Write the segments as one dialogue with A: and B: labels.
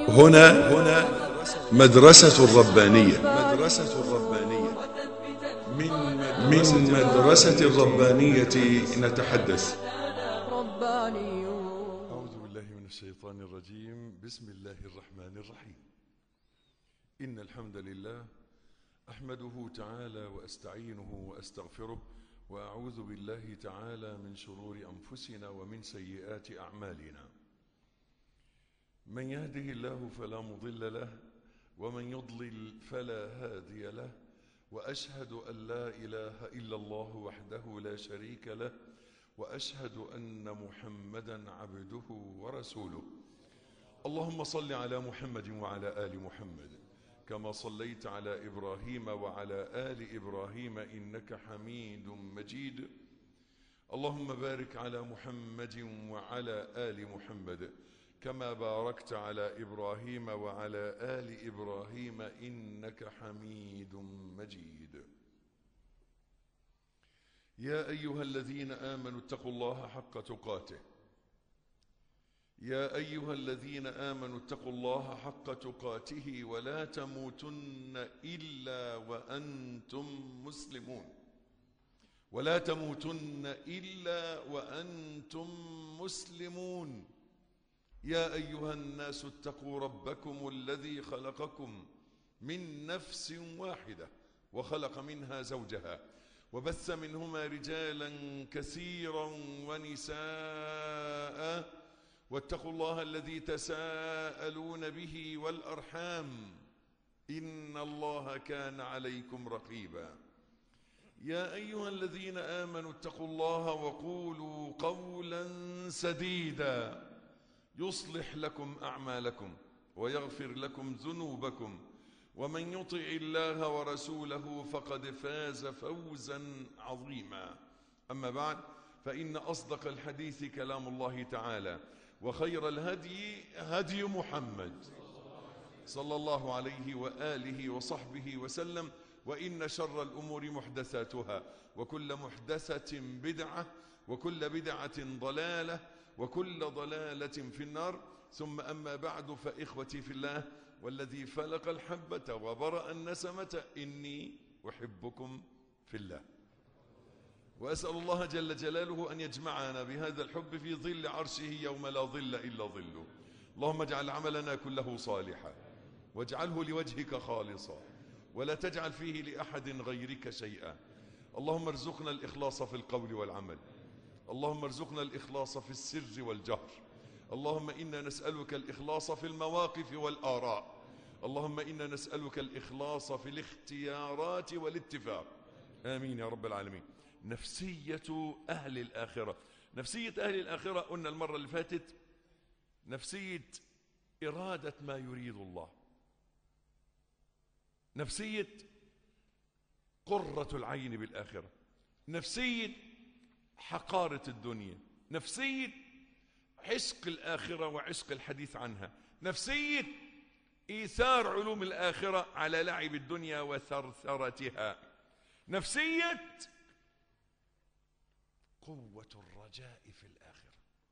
A: هنا مدرسة الربانية. من مدرسة الربانية نتحدث.
B: أعوذ بالله من الشيطان الرجيم. بسم الله الرحمن الرحيم. إن الحمد لله أحمده تعالى وأستعينه وأستغفره، وأعوذ بالله تعالى من شرور أنفسنا ومن سيئات أعمالنا. من يهده الله فلا مضل له، ومن يضلل فلا هادي له، وأشهد أن لا إله إلا الله وحده لا شريك له، وأشهد أن محمدا عبده ورسوله. اللهم صل على محمد وعلى آل محمد كما صليت على إبراهيم وعلى آل إبراهيم إنك حميد مجيد. اللهم بارك على محمد وعلى آل محمد كما باركت على إبراهيم وعلى آل إبراهيم إنك حميد مجيد. يا أيها الذين آمنوا اتقوا الله حق تقاته. يا أيها الذين آمنوا اتقوا الله حق تقاته ولا تموتن إلا وأنتم مسلمون. ولا تموتن إلا وأنتم مسلمون. يا أيها الناس اتقوا ربكم الذي خلقكم من نفس واحدة وخلق منها زوجها وبث منهما رجالا كثيرا ونساء، واتقوا الله الذي تساءلون به والأرحام إن الله كان عليكم رقيبا. يا أيها الذين آمنوا اتقوا الله وقولوا قولا سديدا يصلح لكم أعمالكم ويغفر لكم ذنوبكم، ومن يطع الله ورسوله فقد فاز فوزا عظيما. أما بعد، فإن أصدق الحديث كلام الله تعالى، وخير الهدي هدي محمد صلى الله عليه وآله وصحبه وسلم، وإن شر الأمور محدثاتها، وكل محدثة بدعة، وكل بدعة ضلالة، وكل ضلالة في النار. ثم أما بعد، فإخوتي في الله والذي فلق الحبة وبرأ النسمة إني أحبكم في الله، وأسأل الله جل جلاله أن يجمعنا بهذا الحب في ظل عرشه يوم لا ظل إلا ظله. اللهم اجعل عملنا كله صالحا، واجعله لوجهك خالصا، ولا تجعل فيه لأحد غيرك شيئا. اللهم ارزقنا الإخلاص في القول والعمل. اللهم ارزقنا الإخلاص في السر والجهر. اللهم إنا نسألك الإخلاص في المواقف والآراء. اللهم إنا نسألك الإخلاص في الاختيارات والاتفاق. آمين يا رب العالمين. نفسية أهل الآخرة. نفسية أهل الآخرة قلنا المرة اللي فاتت نفسية إرادة ما يريد الله، نفسية قرة العين بالآخرة، نفسية حقارة الدنيا، نفسية عشق الآخرة وعشق الحديث عنها، نفسية إيثار علوم الآخرة على لعب الدنيا وثرثرتها، نفسية قوة الرجاء في الآخرة.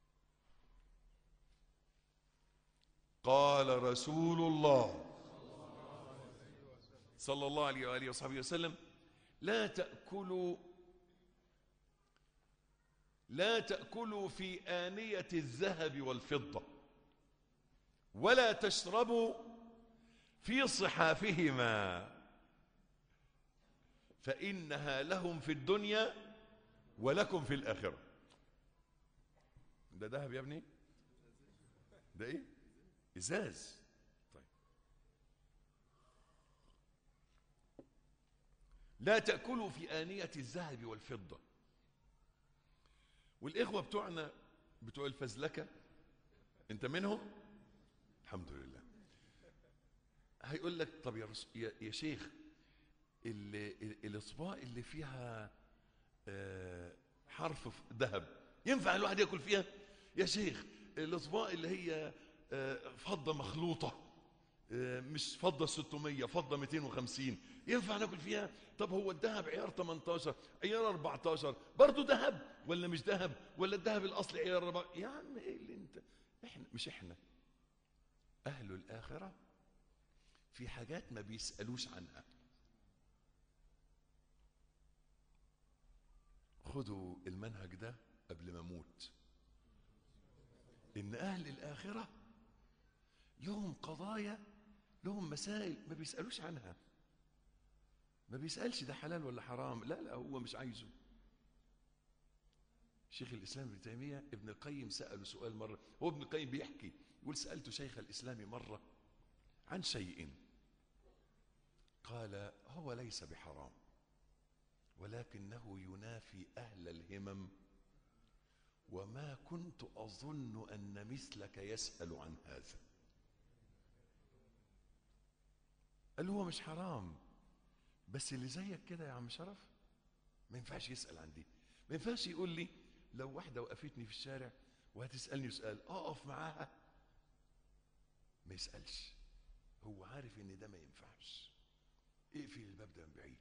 B: قال رسول الله صلى الله عليه وآله وصحبه وسلم: لا تأكلوا في آنية الذهب والفضة، ولا تشربوا في صحافهما، فإنها لهم في الدنيا ولكم في الآخرة. ده ذهب يا ابني؟ ده ايه؟ إزاز. طيب. لا تأكلوا في آنية الذهب والفضة. والإخوة بتوعنا بتوع الفزلكة، أنت منهم؟ الحمد لله. هيقول لك: طب يا شيخ، الأصباغ اللي فيها حرف ذهب ينفع الواحد يأكل فيها؟ يا شيخ، الأصباغ اللي هي فضة مخلوطة، مش فضة 600، فضة 250، ينفع ناكل فيها؟ طب هو الذهب عيار 18 عيار 14 برضه ذهب ولا مش ذهب؟ ولا الذهب الاصلي عيار 4؟ يا عم ايه اللي انت، احنا أهل الآخرة في حاجات ما بيسألوش عنها. خدوا المنهج ده قبل ما اموت، ان اهل الاخره لهم قضايا، لهم مسائل ما بيسالوش عنها. ما بيسالش ده حلال ولا حرام، لا هو مش عايزه. شيخ الاسلام ابن تيميه ابن القيم ساله سؤال مره، هو ابن القيم بيحكي يقول: سالت شيخ الاسلام مره عن شيء قال: هو ليس بحرام ولكنه ينافي أهل الهمم، وما كنت أظن أن مثلك يسأل عن هذا. قال هو مش حرام، بس اللي زيك كده يا عم شرف ما ينفعش يسأل عن دي. ما ينفعش يقول لي لو واحدة وقفتني في الشارع وهتسألني سؤال أقف معاها، ما يسألش. هو عارف ان ده ما ينفعش، اقفل الباب ده من بعيد.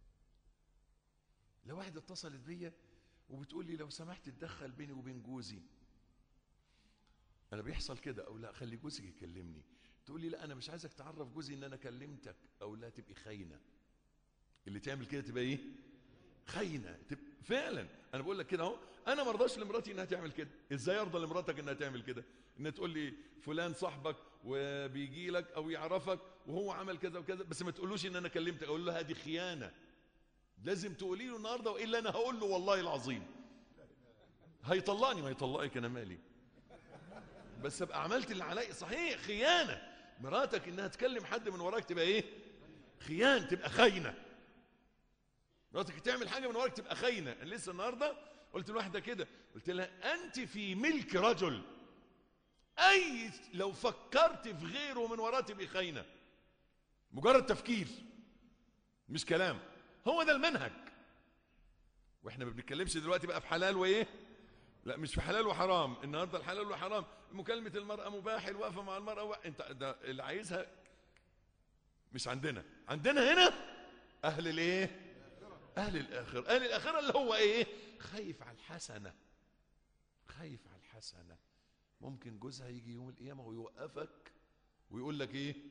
B: لو واحدة اتصلت بيا وبتقول لي لو سمحت تدخل بيني وبين جوزي، انا بيحصل كده، او لا خلي جوزك يكلمني. تقول لي لا انا مش عايزك تعرف جوزي ان انا كلمتك، او لا تبقي خاينه. اللي تعمل كده تبقى ايه؟ خاينه. فعلا انا بقول لك كده اهو، انا ما ارضاش لمراتي انها تعمل كده. ازاي ارضى لمراتك انها تعمل كده؟ انها تقول لي فلان صاحبك وبيجي لك او يعرفك وهو عمل كذا وكذا، بس ما تقولوش ان انا كلمتك. اقول له هذه خيانه، لازم تقولي له النهارده، والا انا هقول له والله العظيم هيطلقني. ما يطلقك انا مالي، بس ابقى عملت اللي عليا. صحيح خيانه، مراتك انها تكلم حد من وراك تبقى ايه؟ خيانه، تبقى خاينه. مراتك تعمل حاجه من وراك تبقى خاينه. انا لسه النهارده قلت لواحده كده، قلت لها انت في ملك رجل، اي لو فكرت في غيره من وراه تبقى خاينه. مجرد تفكير مش كلام، هو ده المنهج. واحنا ما بنتكلمش دلوقتي بقى في حلال وايه، لا مش في حلال وحرام. النهارده الحلال والحرام مكالمه المراه مباح، الوقفه مع المراه انت ده اللي عايزها مش عندنا. عندنا هنا اهل الايه؟ اهل الاخره. اهل الاخره اللي هو ايه؟ خايف على الحسنه، خايف على الحسنه. ممكن جوزها يجي يوم القيامه ويوقفك ويقول لك ايه؟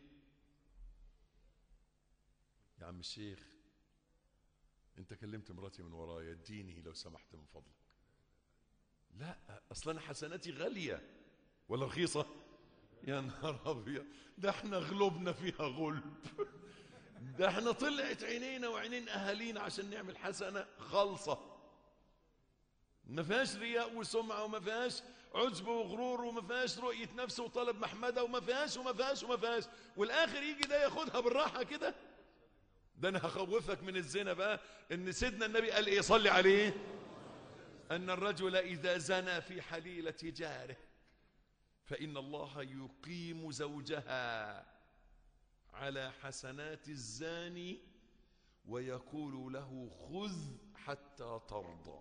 B: يا عم الشيخ انت كلمت مراتي من ورايا، اديني لو سمحت من فضلك. لا اصلا انا حسناتي غاليه ولا رخيصه؟ يا نهار ابيض، ده احنا غلبنا فيها غلب. ده احنا طلعت عينينا وعينين اهالينا عشان نعمل حسنه خالصه، ما فيهاش رياء وسمعه، وما فيهاش عجب وغرور، وما فيهاش رؤيه نفس وطلب محمده، وما فيهاش وما فيهاش وما فيهاش. والاخر يجي ده ياخدها بالراحه كده. ده انا هخوفك من الزنا بقى، ان سيدنا النبي قال ايه؟ صلي عليه، ان الرجل اذا زنى في حليله جاره فان الله يقيم زوجها على حسنات الزاني ويقول له خذ حتى ترضى.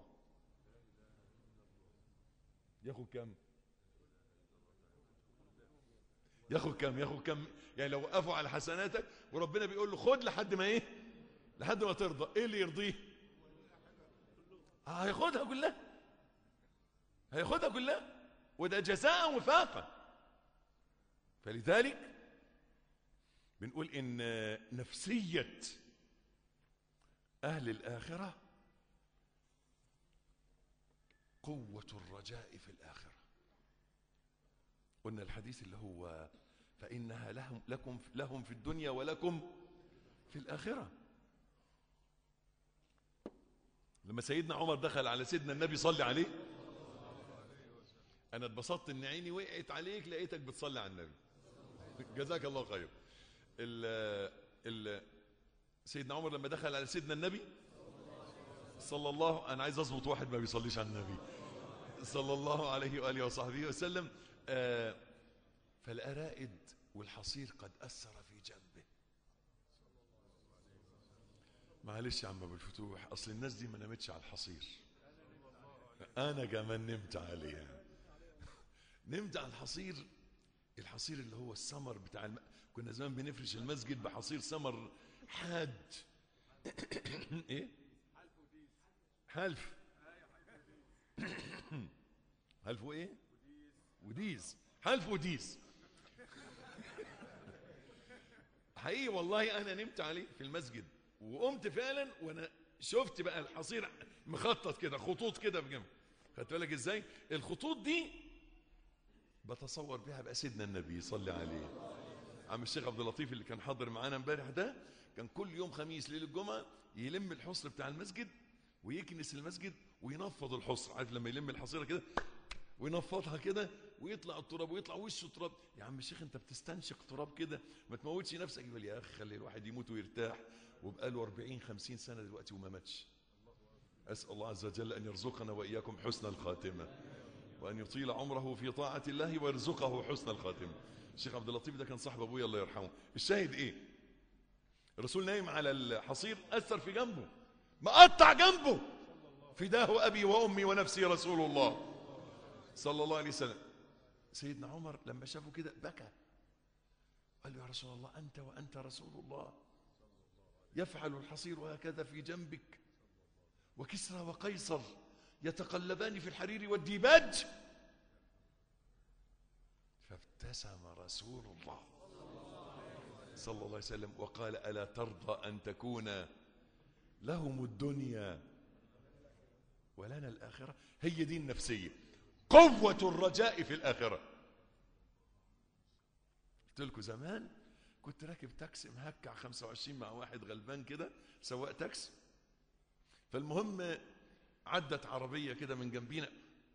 B: ياخد كم؟ ياخد كم؟ ياخد كم؟ يعني لو وقفوا على حسناتك وربنا بيقول له خد لحد ما ايه؟ لحد ما ترضى. ايه اللي يرضيه؟ هياخدها كلها، هياخدها كلها، وده جزاء وفاقا. فلذلك بنقول ان نفسية اهل الاخرة قوة الرجاء في الاخرة. قلنا الحديث اللي هو فانها لهم في الدنيا ولكم في الاخرة. لما سيدنا عمر دخل على سيدنا النبي صلى عليه، انا اتبسطت ان عيني وقعت عليك لقيتك بتصلي على النبي، جزاك الله خير. سيدنا عمر لما دخل على سيدنا النبي صلى الله، انا عايز اظبط واحد ما بيصليش على النبي صلى الله عليه واله وصحبه وسلم، فالارائد والحصير قد اثر في جنبه. معلش يا عم ابو الفتوح، اصل الناس دي ما نامتش على الحصير، انا كمان نمت عليها. نمت على الحصير، الحصير اللي هو السمر بتاع كنا زمان بنفرش المسجد بحصير سمر حاد. ايه؟ حلف. حلف وايه؟ وديز. حلف وديز. حقيقي والله انا نمت عليه في المسجد، وقمت فعلا وانا شفت بقى الحصير مخطط كده، خطوط كده في جنب. خدت بالك ازاي؟ الخطوط دي بتصور بها بقى سيدنا النبي صلى عليه. عم الشيخ عبد اللطيف اللي كان حاضر معانا امبارح ده، كان كل يوم خميس ليله الجمعه يلم الحصر بتاع المسجد ويكنس المسجد وينفض الحصر. عارف لما يلم الحصيره كده وينفضها كده ويطلع التراب ويطلع وشه تراب. يا عم الشيخ انت بتستنشق تراب كده، ما تموتش نفسك. يقول يا اخي خلي الواحد يموت ويرتاح، وبقاله 40 50 سنه دلوقتي وما ماتش. اسال الله عز وجل ان يرزقنا واياكم حسن الخاتمه، وان يطيل عمره في طاعه الله ويرزقه حسن الخاتمه. الشيخ عبد اللطيف ده كان صاحب ابويا الله يرحمه. الشاهد ايه؟ الرسول نايم على الحصير، اثر في جنبه، مقطع جنبه، فداه ابي وامي ونفسي رسول الله صلى الله عليه وسلم. سيدنا عمر لما شافه كده بكى، قال له يا رسول الله انت وانت رسول الله يفعل الحصير هكذا في جنبك، وكسرى وقيصر يتقلبان في الحرير والديباج. فابتسم رسول الله صلى الله عليه وسلم وقال ألا ترضى أن تكون لهم الدنيا ولنا الآخرة؟ هي دي النفسية، قوة الرجاء في الآخرة. قلت لكم زمان كنت راكب تاكسي مهكع 25 مع واحد غلبان كده سواق تاكسي. فالمهم عدت عربية كده من جنبينا،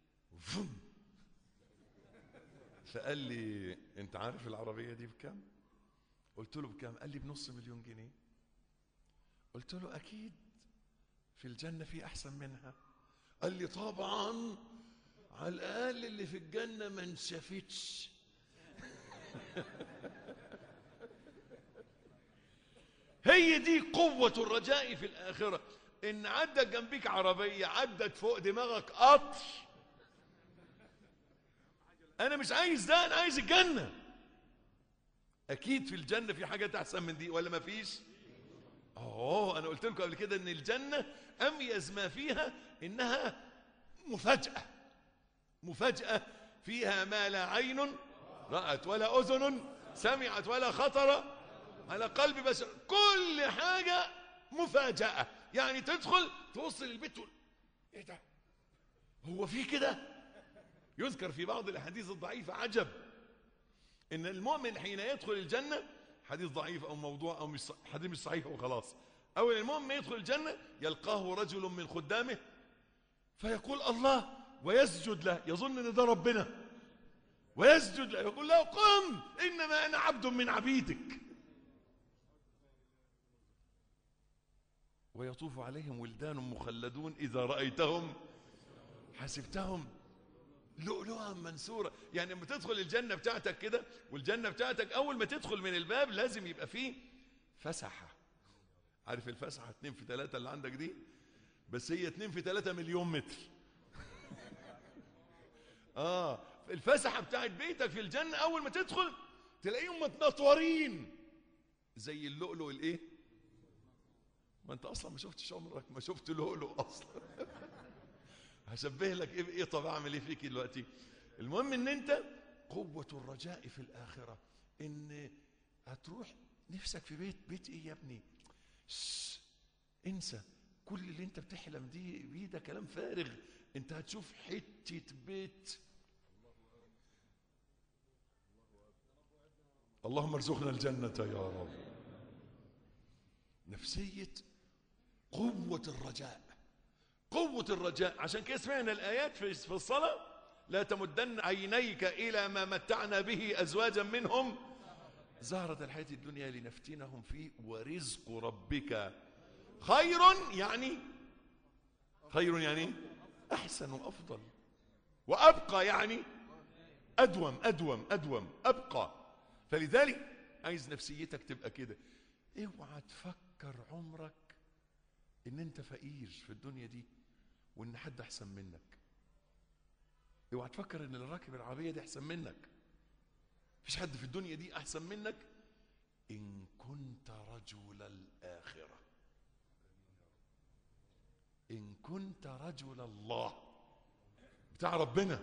B: فقال لي انت عارف العربية دي بكام؟ قلت له بكام؟ قال لي بنص مليون جنيه. قلت له اكيد في الجنة في احسن منها. قال لي طبعا، على الاقل اللي في الجنة ما انشفتش. هي دي قوة الرجاء في الآخرة، إن عدت جنبيك عربية، عدت فوق دماغك قطر. أنا مش عايز ده، أنا عايز الجنة. أكيد في الجنة في حاجة أحسن من دي ولا ما فيش؟ أنا قلت لكم قبل كده إن الجنة أميز ما فيها إنها مفاجأة. مفاجأة فيها ما لا عين رأت ولا أذن سمعت ولا خطر على قلب بشر. كل حاجة مفاجأة. يعني تدخل توصل البيت تقول ايه ده؟ هو في كده؟ يذكر في بعض الاحاديث الضعيفة عجب ان المؤمن حين يدخل الجنة، حديث ضعيف او موضوع او مش حديث مش صحيح وخلاص، اول المؤمن يدخل الجنة يلقاه رجل من خدامه فيقول الله ويسجد له، يظن ان ده ربنا، ويسجد له يقول له قم انما انا عبد من عبيدك. ويطوف عليهم ولدان مخلدون إذا رأيتهم حسبتهم لؤلؤا منثورا. يعني لما تدخل الجنة بتاعتك كده، والجنة بتاعتك أول ما تدخل من الباب لازم يبقى فيه فسحة. عارف الفسحة 2 في 3 اللي عندك دي؟ بس هي 2 في 3 مليون متر. الفسحة بتاعت بيتك في الجنة أول ما تدخل تلاقيهم متنطورين زي اللؤلؤ الإيه؟ ما انت اصلا ما شفتش عمرك ما شفت لؤلؤ اصلا. هشبه لك ايه؟ طب اعمل ايه فيك دلوقتي؟ المهم ان انت قوة الرجاء في الاخرة، ان هتروح نفسك في بيت ايه يا ابني؟ انسى كل اللي انت بتحلم بيه ده كلام فارغ. انت هتشوف حتة بيت. اللهم ارزقنا الجنة يا رب. نفسية قوة الرجاء، قوة الرجاء. عشان كده سمعنا الآيات في الصلاة: لا تمدن عينيك إلى ما متعنا به أزواجا منهم زهرة الحياة الدنيا لنفتنهم فيه ورزق ربك خير. يعني خير يعني أحسن وأفضل، وأبقى يعني أدوم أدوم أدوم أبقى. فلذلك عايز نفسيتك تبقى كده. اوعى تفكر عمرك ان انت فقير في الدنيا دي وان حد احسن منك. اوعى تفكر ان اللي راكب العربيه دي احسن منك. مفيش حد في الدنيا دي احسن منك ان كنت رجل الاخره، ان كنت رجل الله بتاع ربنا.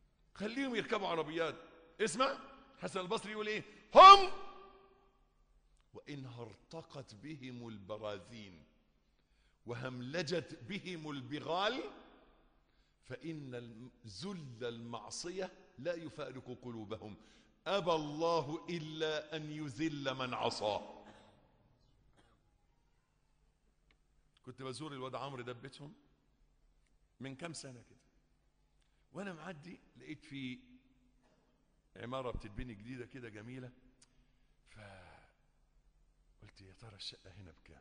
B: خليهم يركبوا عربيات. اسمع حسن البصري يقول ايه: هم وإنها ارتقت بهم البراذين وهملجت بهم البغال فإن ذل المعصية لا يفارق قلوبهم، أبى الله إلا أن يذل من عصاه. كنت بزور الواد عمرو ده بيتهم من كام سنة كده، وأنا معدي لقيت في عمارة بتتبني جديدة كده جميلة، فقلت يا ترى الشقة هنا بكام؟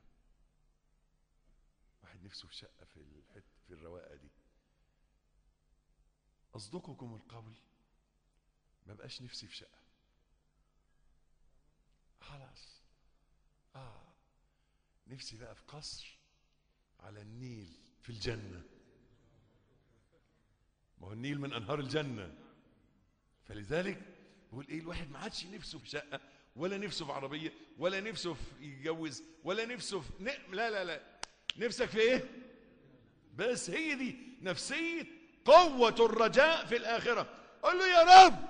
B: واحد نفسه في شقة في الرواقة دي. أصدقكم القول ما بقاش نفسي في شقة خلاص. نفسي بقى في قصر على النيل في الجنة. ما هو النيل من أنهار الجنة، فلذلك بقول ايه، الواحد ما عادش نفسه في شقة ولا نفسه في عربية ولا نفسه في يتجوز ولا نفسه في لا نفسك في ايه؟ بس هي دي نفسية قوة الرجاء في الآخرة. قل له يا رب،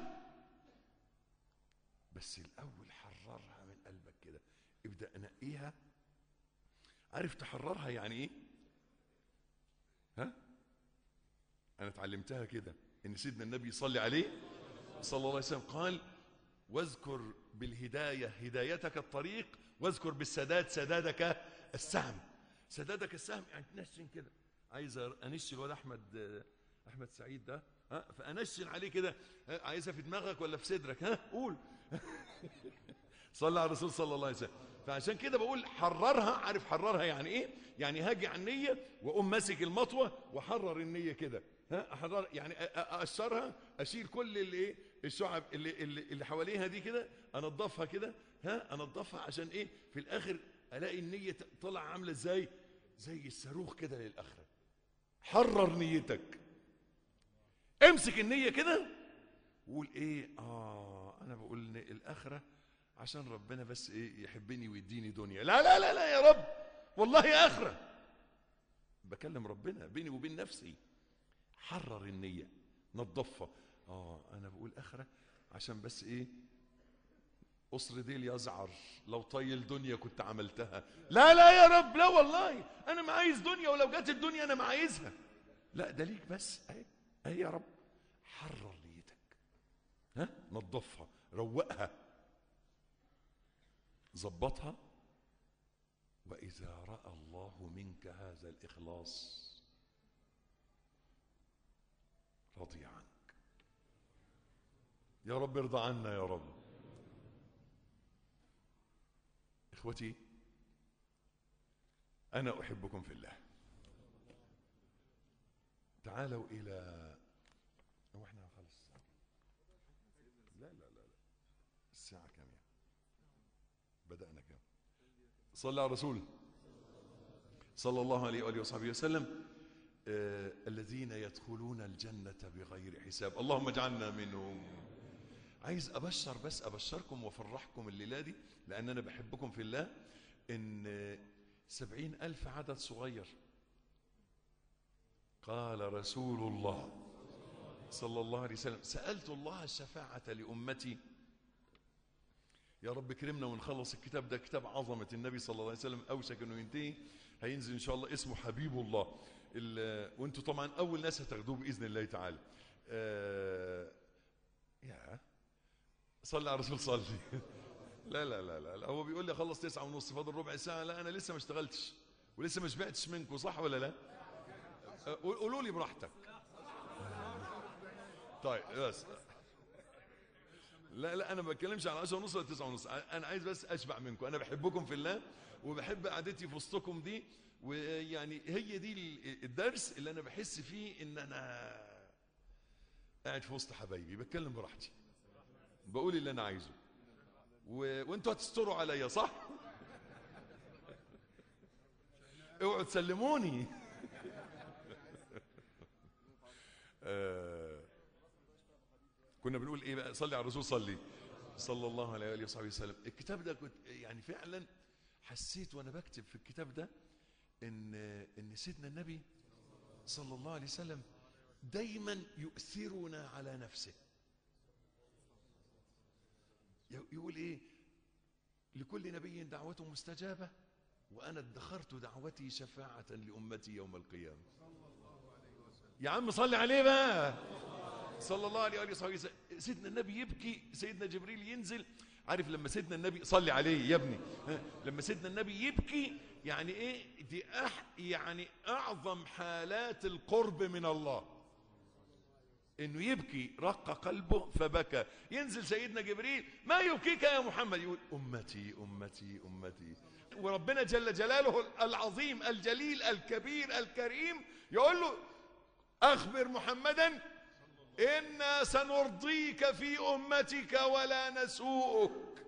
B: بس الأول حررها من قلبك كده، ابدأ نقيها. عارف تحررها يعني ايه؟ ها؟ أنا اتعلمتها كده، إن سيدنا النبي صلى عليه صلى الله عليه وسلم قال: واذكر بالهداية هدايتك الطريق، واذكر بالسداد سدادك السهم. سدادك السهم يعني تنشن كده. عايز أنشن الواد أحمد سعيد ده، فأنشن عليه كده. عايزها في دماغك ولا في صدرك؟ قول. صلى على الرسول صلى الله عليه وسلم. فعشان كده بقول حررها. عارف حررها يعني ايه؟ يعني هاجي على النية واقوم ماسك المطوة واحرر النية كده. احرر يعني اقشرها، اشيل كل اللي الشعب اللي حواليها دي كده، انضفها كده. انضفها عشان ايه؟ في الاخر الاقي النية طلع عاملة ازاي؟ زي الصاروخ كده للاخرة. حرر نيتك، امسك النية كده وقول ايه؟ انا بقول الاخرة عشان ربنا بس ايه؟ يحبني ويديني دنيا. لا لا لا لا يا رب، والله يا اخرة. بكلم ربنا بيني وبين نفسي. حرر النية، نظفها. انا بقول اخرة عشان بس ايه؟ قصر ديل يزعر، لو طيل دنيا كنت عملتها. لا لا يا رب، لا والله انا ما عايز دنيا، ولو جت الدنيا انا ما عايزها. لا ده ليك بس. اهي يا رب. حرر نيتك، نظفها، روقها، ظبطها. وإذا رأى الله منك هذا الإخلاص رضي عنك. يا رب ارضى عنا يا رب. إخوتي، أنا أحبكم في الله. تعالوا إلى احنا خلص. لا الساعة كام؟ بدأنا كام؟ صلى على رسول صلى الله عليه وآله وصحبه وسلم. الذين يدخلون الجنة بغير حساب، اللهم اجعلنا منهم. عايز أبشركم وأفرحكم الليلة دي، لأن أنا بحبكم في الله. إن 70,000 عدد صغير. قال رسول الله صلى الله عليه وسلم: سألت الله الشفاعة لأمتي. يا رب كرمنا ونخلص الكتاب ده، كتاب عظمة النبي صلى الله عليه وسلم، أوشك أنه ينتهي. هينزل إن شاء الله، اسمه حبيب الله. وانتوا طبعا أول ناس هتاخدوه بإذن الله تعالى. صلي على الرسول صلي. لا لا لا لا، هو بيقول لي خلص 9:30، فاضل ربع ساعة. لا أنا لسه ما اشتغلتش ولسه ما شبعتش منكم، صح ولا لا؟ قولوا لي براحتك. طيب بس لا انا ما بتكلمش على 10:30 ولا 9:30. انا عايز بس اشبع منكم. انا بحبكم في الله وبحب قعدتي في وسطكم دي. ويعني هي دي الدرس اللي انا بحس فيه ان انا قاعد في وسط حبايبي، بتكلم براحتي، بقول اللي انا عايزه، وانتوا هتستروا عليا، صح؟ اوعوا تسلموني. كنا بنقول ايه بقى؟ صلي على الرسول صلى الله عليه وآله وصحبه وسلم. الكتاب ده كنت يعني فعلا حسيت وانا بكتب في الكتاب ده ان سيدنا النبي صلى الله عليه وسلم دايما يؤثرنا على نفسه. يقول ايه؟ لكل نبي دعوة مستجابة، وأنا ادخرت دعوتي شفاعة لأمتي يوم القيامة. يا عم صلي عليه بقى صلى الله عليه وسلم. سيدنا النبي يبكي، سيدنا جبريل ينزل. عارف لما سيدنا النبي صلي عليه يا ابني، لما سيدنا النبي يبكي يعني ايه دي؟ يعني اعظم حالات القرب من الله انه يبكي، رق قلبه فبكى. ينزل سيدنا جبريل، ما يبكيك يا محمد؟ يقول امتي امتي امتي. وربنا جل جلاله العظيم الجليل الكبير الكريم يقول له اخبر محمدا إنا سنرضيك في أمتك ولا نسوءك.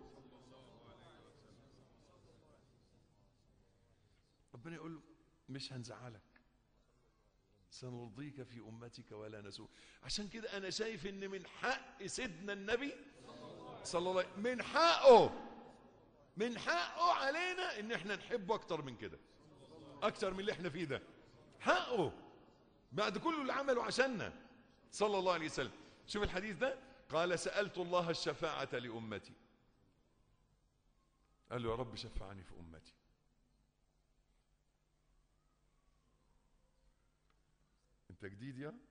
B: ربنا يقول له مش هنزعلك، سنرضيك في أمتك ولا نسوءك. عشان كده أنا شايف إن من حق سيدنا النبي صلى الله عليه وسلم، من حقه علينا إن احنا نحبه أكتر من كده، أكتر من اللي احنا فيه ده. حقه بعد كل اللي عمله عشاننا صلى الله عليه وسلم. شوف الحديث ده، قال سألت الله الشفاعة لأمتي. قال له يا رب شفعني في أمتي. انت جديد يا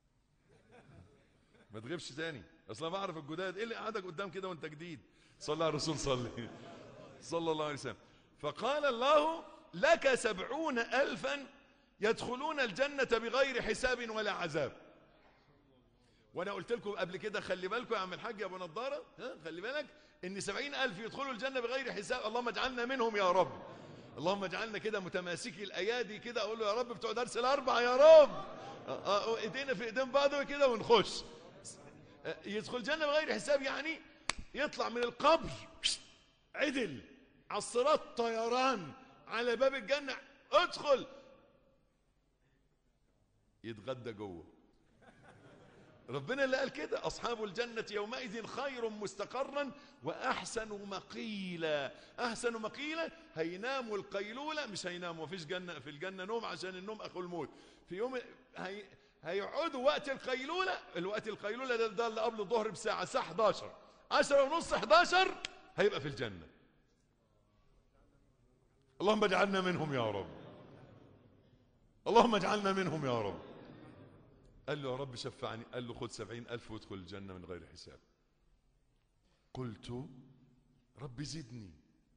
B: ما تغيبش تاني، اصلا بعرف الجداد. ايه اللي قعدك قدام كده وانت جديد؟ صلى على الرسول صلى الله عليه وسلم. فقال الله لك 70,000 يدخلون الجنة بغير حساب ولا عذاب. وانا قلت لكم قبل كده خلي بالكم يا عم الحاج يا ابو نضاره، خلي بالك ان 70,000 يدخلوا الجنه بغير حساب. اللهم اجعلنا منهم يا رب. اللهم اجعلنا كده متماسكي الايادي كده، اقول له يا رب بتوع درس الاربعه يا رب، ايدينا في ايدين بعض كده ونخش. يدخل الجنه بغير حساب يعني يطلع من القبر عدل على الصراط طيران على باب الجنه، ادخل يتغدى جوه. ربنا اللي قال كده، أصحاب الجنة يومئذ خير مستقرا وأحسن مقيلا. أحسن مقيلا هيناموا القيلولة، مش هيناموا، مفيش جنة في الجنة نوم عشان النوم أخو الموت. في يوم هيقعدوا وقت القيلولة. الوقت القيلولة ده اللي قبل الظهر بساعة، الساعة 11 10:30 11 هيبقى في الجنة. اللهم اجعلنا منهم يا رب، اللهم اجعلنا منهم يا رب. قال له يا رب شفعني. قال له خد 70,000 وادخل الجنة من غير حساب. قلت رب زدني.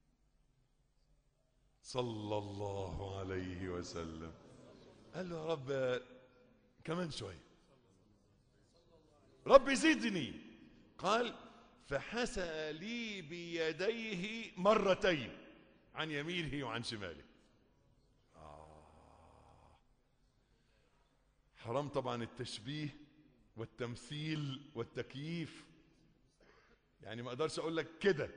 B: صلى الله عليه وسلم. قال له يا رب كمان شوية، رب زدني. قال فحسى لي بيديه مرتين عن يمينه وعن شماله. حرام طبعا التشبيه والتمثيل والتكييف، يعني ما اقدرش اقول لك كده،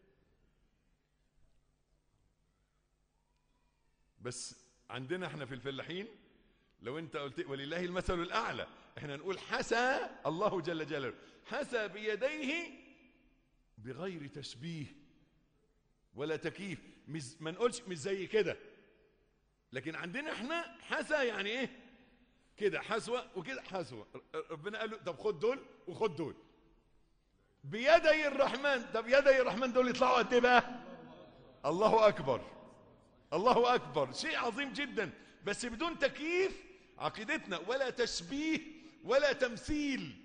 B: بس عندنا احنا في الفلاحين لو انت قلت ولله المثل الاعلى، احنا نقول حسى الله جل جلاله، حسى بيديه بغير تشبيه ولا تكييف. ما نقولش مش زي كده، لكن عندنا احنا حسى يعني ايه كده حسوة وكده حسوة. ربنا قال له طب خد دول وخد دول بيدي الرحمن. طب يدي الرحمن دول يطلعوا قد ايه بقى؟ الله اكبر، الله اكبر. شيء عظيم جدا، بس بدون تكييف عقيدتنا ولا تشبيه ولا تمثيل.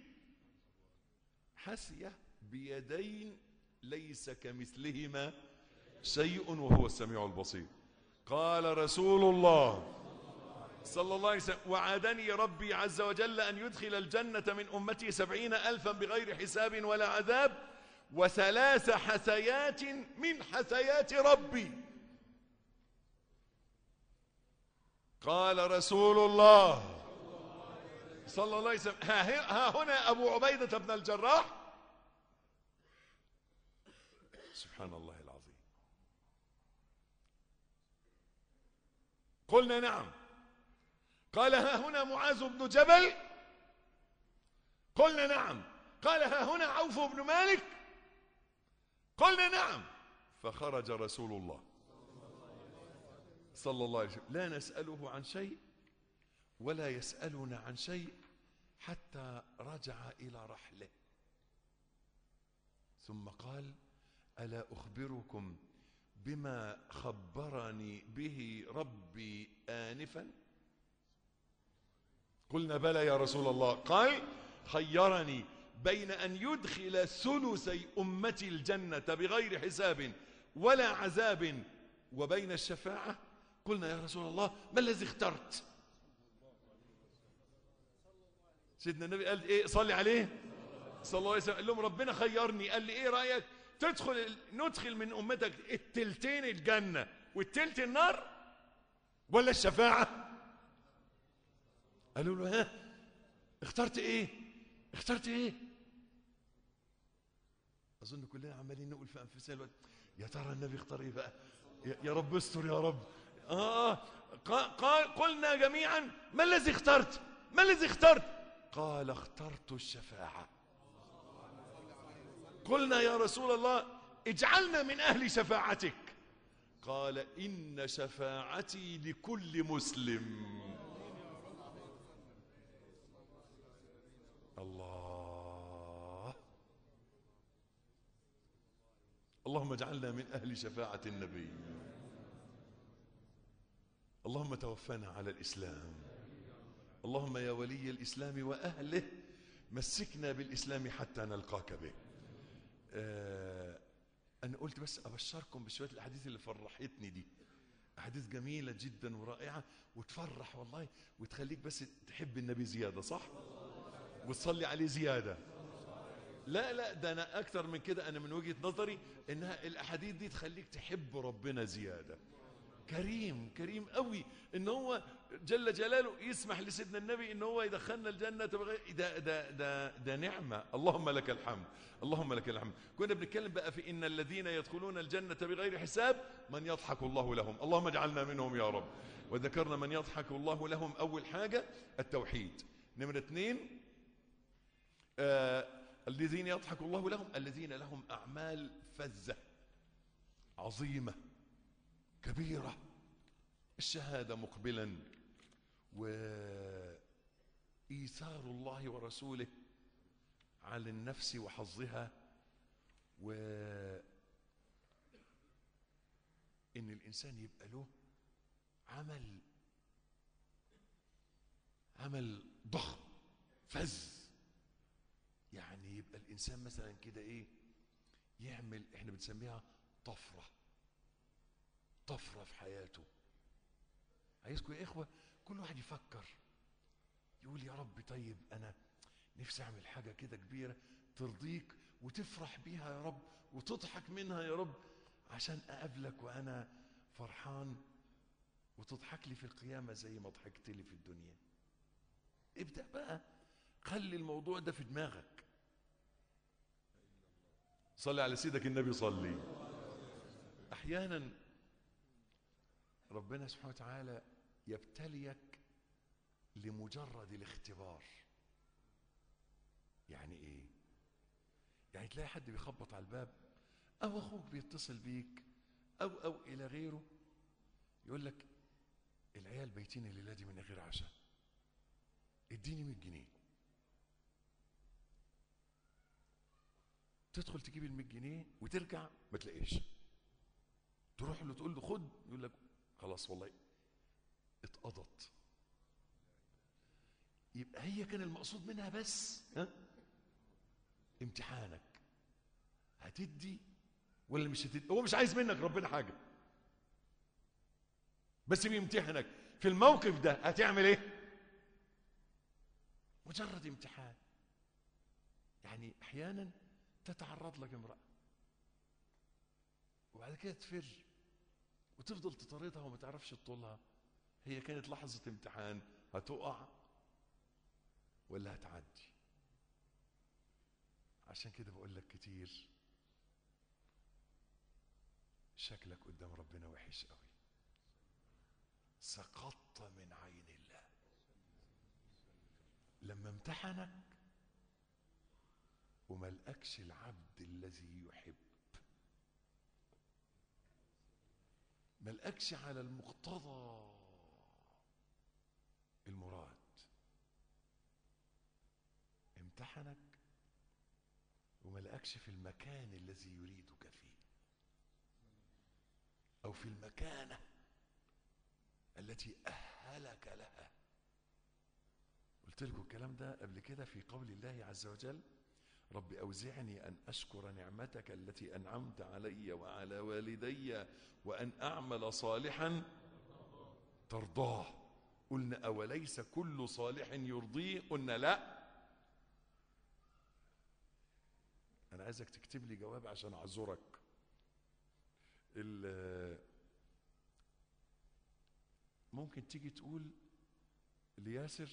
B: حسية بيدين ليس كمثلهما شيء وهو السميع البصير. قال رسول الله صلى الله عليه وسلم وعدني ربي عز وجل أن يدخل الجنة من أمتي 70,000 بغير حساب ولا عذاب، و3 حسيات من حسيات ربي. قال رسول الله صلى الله عليه وسلم ها هنا أبو عبيدة بن الجراح. سبحان الله العظيم. قلنا نعم. قال ها هنا معاذ بن جبل. قلنا نعم. قال ها هنا عوف بن مالك. قلنا نعم. فخرج رسول الله صلى الله عليه وسلم لا نسأله عن شيء ولا يسألنا عن شيء حتى رجع إلى رحله، ثم قال ألا أخبركم بما خبرني به ربي آنفا؟ قلنا بلى يا رسول الله. قال خيرني بين أن يدخل ثلثي أمتي الجنة بغير حساب ولا عذاب وبين الشفاعة. قلنا يا رسول الله ما الذي اخترت؟ سيدنا النبي قال ايه؟ صلي عليه صلى الله عليه وسلم. قال لهم ربنا خيرني، قال لي ايه رأيك ندخل من امتك التلتين الجنة والتلت النار ولا الشفاعة؟ قالوا له ها اخترت ايه؟ اخترت ايه؟ اظن كلنا عمالين نقول في انفسنا الوقت يا ترى النبي اختار ايه بقى؟ يا رب استر يا رب. قلنا جميعا ما الذي اخترت؟ ما الذي اخترت؟ قال اخترت الشفاعة. قلنا يا رسول الله اجعلنا من أهل شفاعتك. قال إن شفاعتي لكل مسلم. الله، اللهم اجعلنا من أهل شفاعة النبي. اللهم توفنا على الإسلام. اللهم يا ولي الإسلام وأهله مسكنا بالإسلام حتى نلقاك به. أنا قلت بس أبشركم بشوية الأحاديث اللي فرحتني دي. أحاديث جميلة جدا ورائعة وتفرح والله، وتخليك بس تحب النبي زيادة، صح؟ وتصلي عليه زيادة. لا ده أنا أكتر من كده، أنا من وجهة نظري إنها الأحاديث دي تخليك تحب ربنا زيادة. كريم كريم قوي ان هو جل جلاله يسمح لسيدنا النبي ان هو يدخلنا الجنه بغير ده نعمه. اللهم لك الحمد، اللهم لك الحمد. كنا بنتكلم بقى في ان الذين يدخلون الجنه بغير حساب من يضحك الله لهم. اللهم اجعلنا منهم يا رب. وذكرنا من يضحك الله لهم. اول حاجه التوحيد. نمره 2 الذين يضحك الله لهم الذين لهم اعمال فذه عظيمه كبيرة، الشهادة مقبلا وإيثار الله ورسوله على النفس وحظها، وإن الإنسان يبقى له عمل ضخم فذ. يعني يبقى الإنسان مثلا كده إيه يعمل، إحنا بنسميها طفرة في حياته. عايزكم يا إخوة كل واحد يفكر يقول يا رب طيب أنا نفسي أعمل حاجة كده كبيرة ترضيك وتفرح بيها يا رب وتضحك منها يا رب عشان أقابلك وأنا فرحان وتضحك لي في القيامة زي ما ضحكت لي في الدنيا. ابدأ بقى، خلي الموضوع ده في دماغك. صلي على سيدك النبي. صلي. أحيانا ربنا سبحانه وتعالى يبتليك لمجرد الاختبار. يعني ايه؟ يعني تلاقي حد بيخبط على الباب او اخوك بيتصل بيك او الى غيره يقول لك العيال بيتين الليله دي من غير عشاء، اديني 100 جنيه. تدخل تجيب ال 100 جنيه وترجع ما تلاقيش. تروح له تقول له خد، يقول لك خلاص والله اتقضت. يبقى هي كان المقصود منها بس امتحانك، هتدي ولا مش هتدي. هو مش عايز منك ربنا حاجة، بس بيمتحنك في الموقف ده هتعمل ايه. مجرد امتحان. يعني احيانا تتعرض لك امرأة وبعد كده تفر وتفضل تطاردها وما تعرفش تطولها. هي كانت لحظة امتحان، هتقع ولا هتعدي. عشان كده بقول لك كتير شكلك قدام ربنا وحش قوي، سقطت من عين الله لما امتحنك وملقكش العبد الذي يحب، ملقكش على المقتضى المراد. امتحنك وملقكش في المكان الذي يريدك فيه. أو في المكانة التي أهلك لها. قلت لكم الكلام ده قبل كده في قول الله عز وجل: رب أوزعني أن أشكر نعمتك التي أنعمت علي وعلى والدي وأن أعمل صالحا ترضاه. قلنا أوليس كل صالح يرضيه؟ قلنا لا. أنا عايزك تكتب لي جواب عشان أعذرك. ممكن تيجي تقول لياسر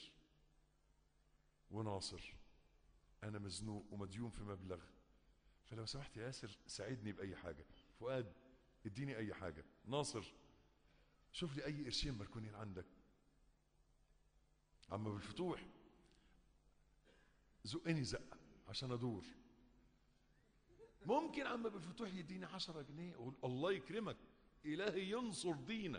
B: وناصر: أنا مزنوق ومديون في مبلغ، فلو سمحت يا ياسر ساعدني بأي حاجة. فؤاد اديني أي حاجة. ناصر شوف لي أي قرشين مركونين عندك. عم بالفتوح زقني زقة عشان أدور. ممكن عم بالفتوح يديني 10 جنيه أقول الله يكرمك، إلهي ينصر دينك،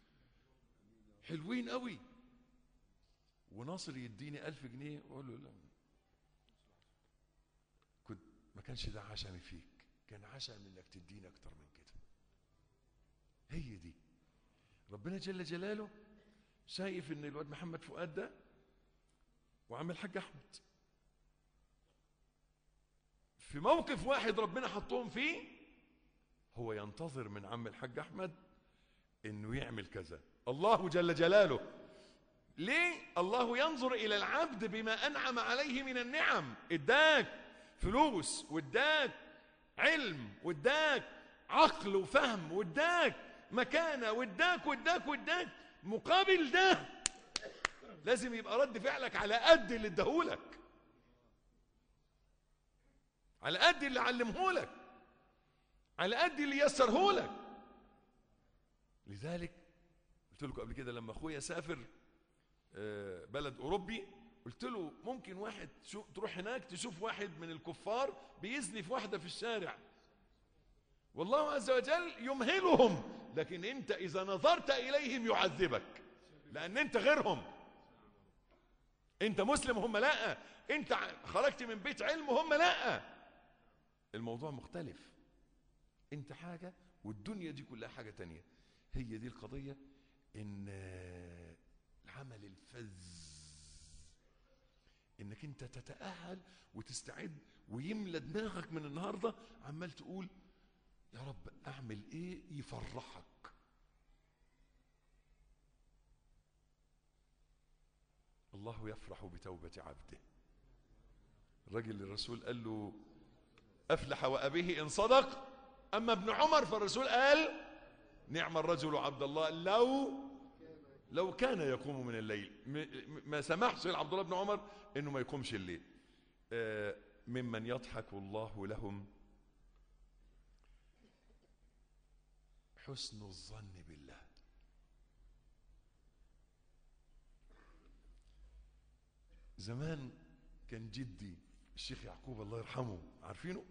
B: حلوين قوي. وناصر يديني 1000 جنيه أقول له لا، ما كانش ده عشمي فيك، كان عشمي انك تديني اكتر من كده. هي دي ربنا جل جلاله شايف ان الواد محمد فؤاد ده وعم الحاج احمد في موقف واحد ربنا حطهم فيه، هو ينتظر من عم الحاج احمد انه يعمل كذا. الله جل جلاله ليه؟ الله ينظر الى العبد بما انعم عليه من النعم. اداك فلوس، واداك علم، واداك عقل وفهم، واداك مكانة، واداك واداك واداك. مقابل ده لازم يبقى رد فعلك على قد اللي اداهولك، على قد اللي علمهولك، على قد اللي يسرهولك. لذلك قلت لكم قبل كده لما اخويا سافر بلد اوروبي، قلت له ممكن واحد تروح هناك تشوف واحد من الكفار بيزني في واحدة في الشارع، والله عز وجل يمهلهم، لكن انت اذا نظرت اليهم يعذبك، لان انت غيرهم. انت مسلم هم لا، انت خرجت من بيت علم وهم لا. الموضوع مختلف، انت حاجة والدنيا دي كلها حاجة تانية. هي دي القضية، ان العمل الفذ انك انت تتأهل وتستعد ويملى دماغك من النهاردة عمال تقول يا رب اعمل ايه يفرحك. الله يفرح بتوبة عبده. الرجل الرسول قال له افلح وابيه ان صدق. اما ابن عمر فالرسول قال نعم الرجل عبد الله لو كان يقوم من الليل. ما سمحش لعبد الله بن عمر انه ما يقومش الليل. ممن يضحك الله لهم حسن الظن بالله. زمان كان جدي الشيخ يعقوب الله يرحمه، عارفينه؟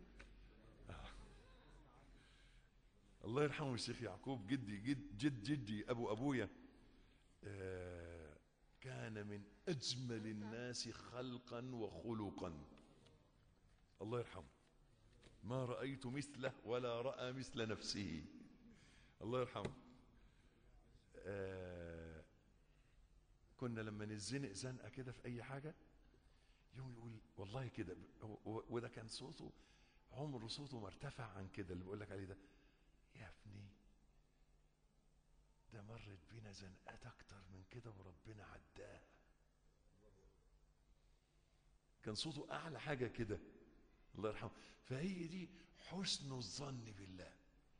B: الله يرحمه الشيخ يعقوب، جدي ابو ابويا، كان من اجمل الناس خلقا وخلقا. الله يرحمه، ما رأيت مثله ولا رأى مثل نفسه. الله يرحمه. كنا لما نزنق زنقه كده في اي حاجه يوم يقول والله كده، وده كان صوته عمره صوته ما ارتفع عن كده اللي بقول لك عليه ده، يا ابني ده مرت بينا زنقات اكتر من كده وربنا عداها. كان صوته اعلى حاجه كده الله يرحمه. فهي دي حسن الظن بالله،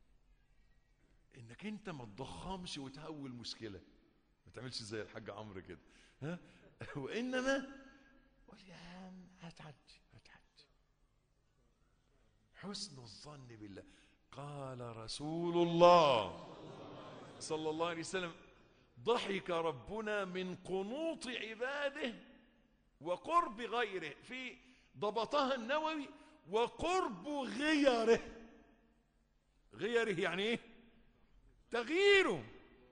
B: انك انت ما تضخمش وتهول مشكله، ما تعملش زي الحاج عمرو كده، ها، وانما قول يا عم هتعدي. حسن الظن بالله. قال رسول الله صلى الله عليه وسلم ضحك ربنا من قنوط عباده وقرب غيره، في ضبطها النووي وقرب غيره. غيره يعني ايه؟ تغييره.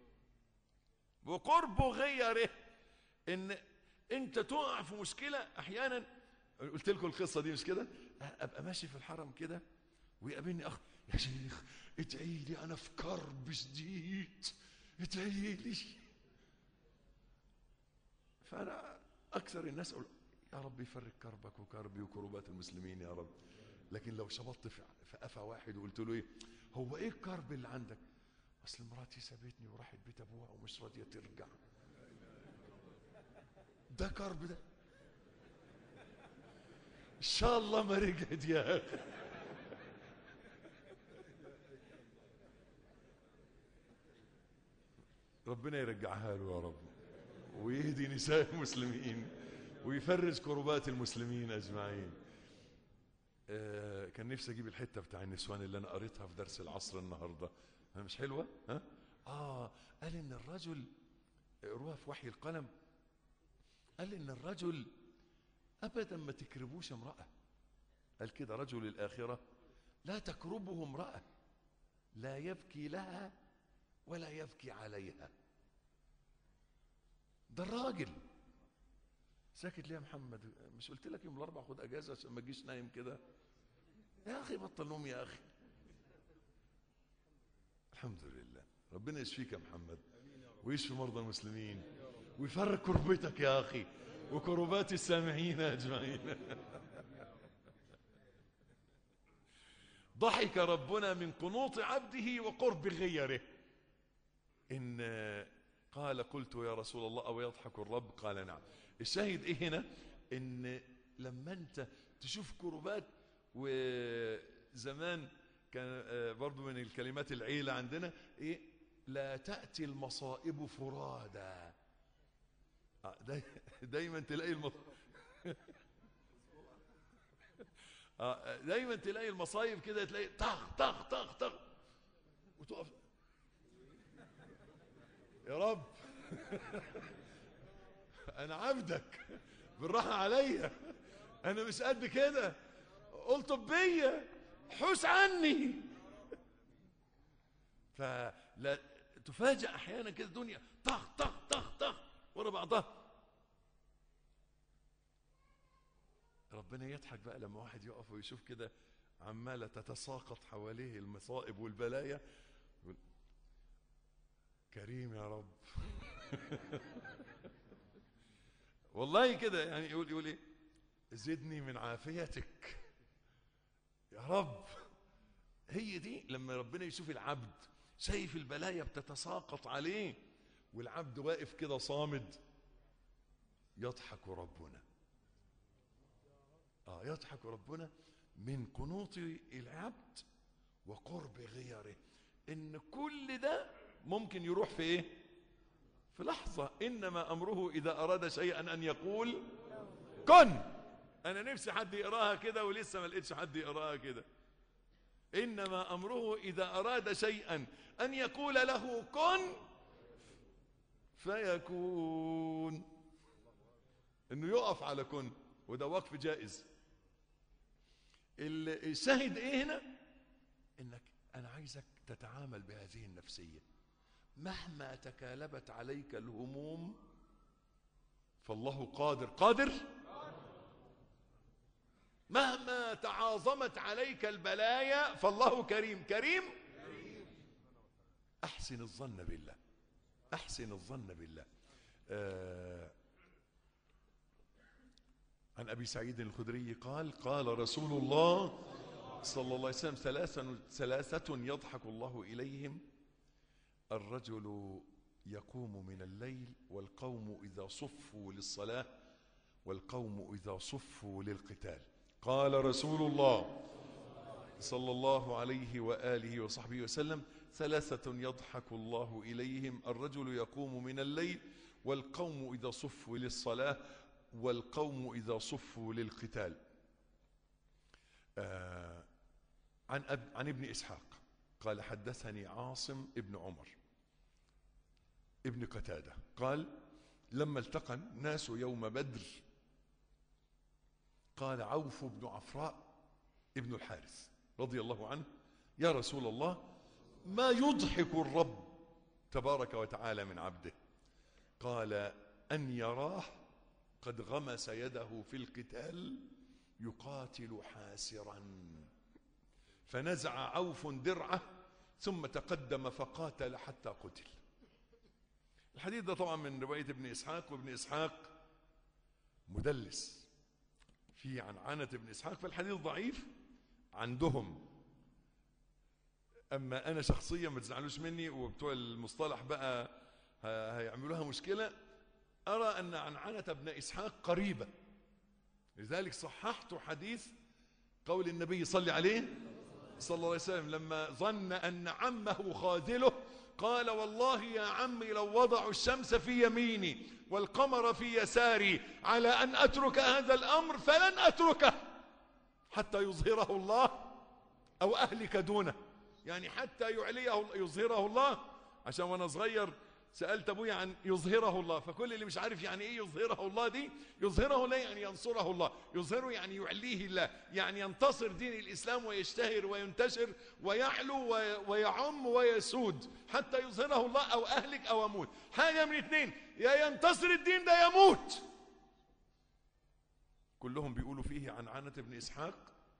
B: وقرب غيره ان انت تقع في مشكله. احيانا قلت لكم القصه دي مش كده، ابقى ماشي في الحرم كده ويقابلني اخ، يا شيخ ادعي لي انا في كرب شديد، ادعي لي. فانا اكثر الناس اقول يا رب يفرج كربك وكربي وكربات المسلمين يا رب. لكن لو شبطت في قفا واحد وقلت له ايه هو ايه الكرب اللي عندك؟ اصل مراتي سابتني وراحت بيت ابوها ومش راضيه ترجع. ده كرب ده؟ ان شاء الله ما رجعت يا اخي. ربنا يرجعها له يا رب، ويهدي نساء المسلمين ويفرج كربات المسلمين اجمعين. كان نفسي اجيب الحته بتاع النسوان اللي انا قريتها في درس العصر النهارده، مش حلوه؟ قال ان الرجل، اقروها في وحي القلم، قال ان الرجل ابدا ما تكربوش امراه. قال كده رجل الاخره لا تكربه امراه، لا يبكي لها ولا يبكي عليها. ده الراجل. ساكت ليه يا محمد؟ مش قلت لك يوم الاربعاء خد اجازه عشان ما تجيش نايم كده؟ يا اخي بطل نوم يا اخي. الحمد لله. ربنا يشفيك يا محمد ويشفي مرضى المسلمين ويفرج كربتك يا اخي وكربات السامعين اجمعين. ضحك ربنا من قنوط عبده وقرب غيره. إن قال قلت يا رسول الله أو يضحك الرب؟ قال نعم. الشاهد إيه هنا؟ إن لما أنت تشوف كربات، وزمان كان برضو من الكلمات العيلة عندنا إيه؟ لا تأتي المصائب فرادا. دايما تلاقي دايما تلاقي المصايب كده، تلاقي طخ طخ طخ طخ وتقف يا رب انا عبدك بالراحه عليا، انا مش قد كده، قلت بيا حوس عني. فلا تفاجأ احيانا كده الدنيا طخ طخ طخ طخ ورا بعضها. ربنا يضحك بقى لما واحد يقف ويشوف كده عماله تتساقط حواليه المصائب والبلايا، يقول كريم يا رب. والله كده يعني يقول ايه؟ زدني من عافيتك يا رب. هي دي لما ربنا يشوف العبد شايف البلايا بتتساقط عليه والعبد واقف كده صامد، يضحك ربنا. يضحك ربنا من قنوط العبد وقرب غيره. ان كل ده ممكن يروح في ايه؟ في لحظة. انما امره اذا اراد شيئا ان يقول كن. انا نفسي حد يقراها كده ولسه ما لقيتش حد يقراها كده. انما امره اذا اراد شيئا ان يقول له كن فيكون. انه يقف على كن، وده وقف جائز. الشاهد ايه هنا؟ انك انا عايزك تتعامل بهذه النفسية. مهما تكالبت عليك الهموم فالله قادر. مهما تعاظمت عليك البلايا فالله كريم. احسن الظن بالله، احسن الظن بالله. عن أبي سعيد الخدري قال قال رسول الله صلى الله عليه وسلم ثلاثة يضحك الله إليهم: الرجل يقوم من الليل والقوم إذا صفوا للصلاة والقوم إذا صفوا للقتال. قال رسول الله صلى الله عليه وآله وصحبه وسلم: ثلاثة يضحك الله إليهم: الرجل يقوم من الليل والقوم إذا صفوا للصلاة والقوم إذا صفوا للقتال. عن ابن إسحاق قال حدثني عاصم ابن عمر ابن قتادة قال: لما التقى الناس يوم بدر قال عوف بن عفراء ابن الحارث رضي الله عنه: يا رسول الله، ما يضحك الرب تبارك وتعالى من عبده؟ قال: أن يراه قد غمس يده في القتال يقاتل حاسرا، فنزع عوف درعه ثم تقدم فقاتل حتى قتل. الحديث ده طبعا من رواية ابن إسحاق، وابن إسحاق مدلس في عنعنة ابن إسحاق، فالحديث ضعيف عندهم. أما أنا شخصيا ما تزعلوش مني، وبتوع المصطلح بقى هيعملوها مشكلة، أرى أن عنعنة ابن إسحاق قريبة، لذلك صححت حديث قول النبي صلى عليه صلى الله عليه وسلم لما ظن أن عمه خاذله قال: والله يا عمي لو وضعوا الشمس في يميني والقمر في يساري على أن أترك هذا الأمر فلن أتركه حتى يظهره الله أو أهلك دونه. يعني حتى يظهره الله. عشان وانا صغير سألت ابويا عن يظهره الله، فكل اللي مش عارف يعني ايه يظهره الله دي، يظهره لا يعني ينصره الله، يظهره يعني يعليه الله، يعني ينتصر دين الإسلام ويشتهر وينتشر ويعلو ويعم ويسود حتى يظهره الله، أو أهلك أو أموت. حاجة من اثنين، يا ينتصر الدين ده يموت. كلهم بيقولوا فيه عن عنة ابن إسحاق،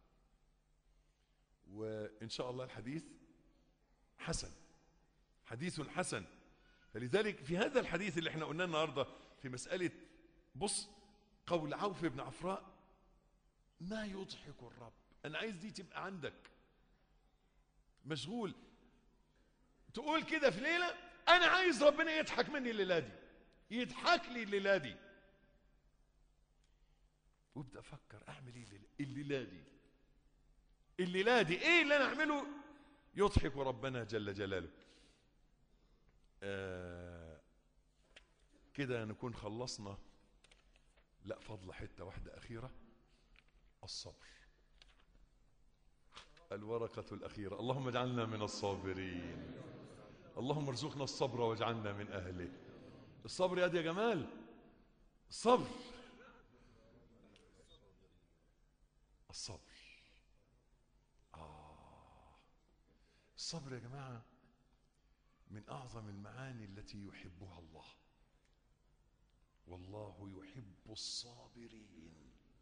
B: وإن شاء الله الحديث حسن، حديث حسن. فلذلك في هذا الحديث اللي احنا قلناه النهاردة في مسألة، بص قول عوف بن عفراء: ما يضحك الرب. أنا عايز دي تبقى عندك مشغول، تقول كده في ليلة: أنا عايز ربنا يضحك مني الليلة دي، يضحك لي الليلة دي، وابدأ أفكر أعمل إيه الليلة دي. الليلة دي إيه اللي أنا أعمله يضحك ربنا جل جلاله. كده نكون خلصنا. لا، فضل حتة واحدة أخيرة: الصبر، الورقة الأخيرة. اللهم اجعلنا من الصابرين، اللهم ارزقنا الصبر واجعلنا من أهله. الصبر يا دي يا جمال، الصبر، الصبر. الصبر يا جماعة من أعظم المعاني التي يحبها الله، والله يحب الصابرين.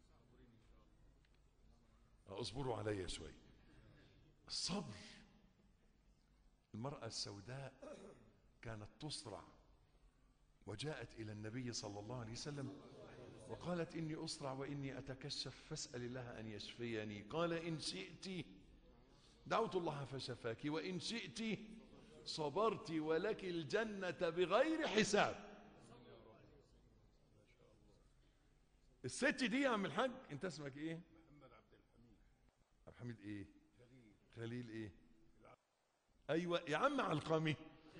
B: اصبروا علي شوي. الصبر. المرأة السوداء كانت تصرع، وجاءت إلى النبي صلى الله عليه وسلم وقالت: إني أصرع وإني أتكشف فاسأل الله أن يشفيني. قال: إن شئت دعوت الله فشفاك، وإن شئت صبرت ولك الجنة بغير حساب. الست دي يا عم الحاج، انت اسمك ايه؟
C: محمد عبد الحميد.
B: عبد الحميد ايه؟ خليل ايه؟ ايوه يا عم علقمي.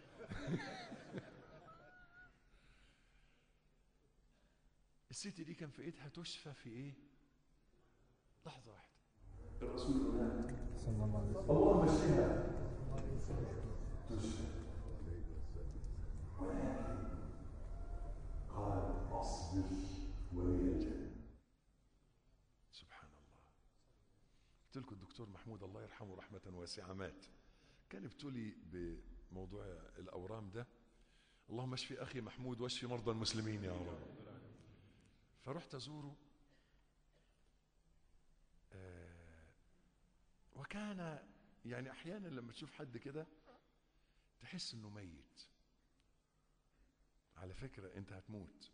B: الست دي كان في ايدها تشفى في ايه؟ لحظة واحدة. الرسول صلى الله عليه وسلم: اللهم اشفها تشفى. قال: اصبر ولي الجنة. سبحان الله. قلت لكم الدكتور محمود الله يرحمه رحمة واسعة مات، كان ابتلي بموضوع الأورام ده. اللهم اشفي أخي محمود واشفي مرضى المسلمين يا رب. فرحت أزوره، وكان يعني أحيانا لما تشوف حد كده تحس إنه ميت. على فكرة أنت هتموت.